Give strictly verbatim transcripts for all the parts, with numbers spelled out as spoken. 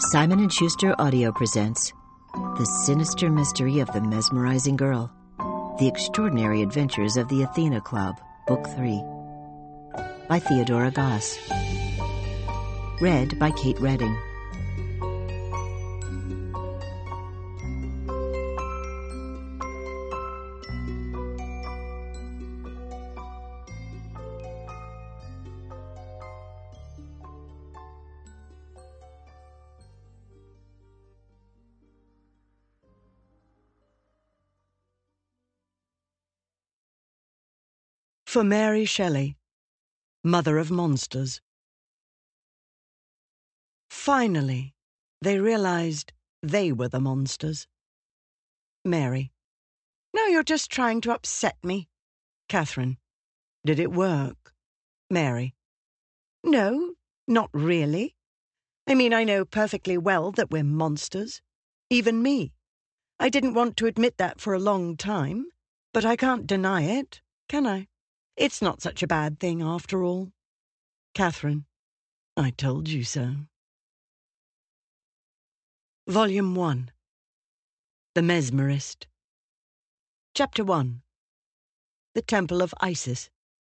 Simon and Schuster Audio presents The Sinister Mystery of the Mesmerizing Girl, The Extraordinary Adventures of the Athena Club, Book three, by Theodora Goss. Read by Kate Redding. For Mary Shelley, Mother of Monsters. Finally, they realized they were the monsters. Mary. No, you're just trying to upset me. Catherine. Did it work? Mary. No, not really. I mean, I know perfectly well that we're monsters. Even me. I didn't want to admit that for a long time, but I can't deny it, can I? It's not such a bad thing after all. Catherine. I told you so. Volume one. The Mesmerist. Chapter one. The Temple of Isis.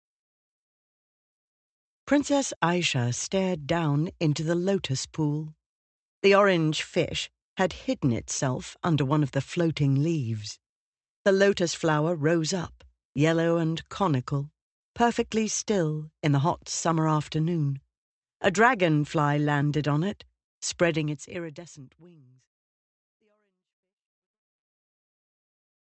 Princess Aisha stared down into the lotus pool. The orange fish had hidden itself under one of the floating leaves. The lotus flower rose up, yellow and conical, perfectly still in the hot summer afternoon. A dragonfly landed on it, spreading its iridescent wings.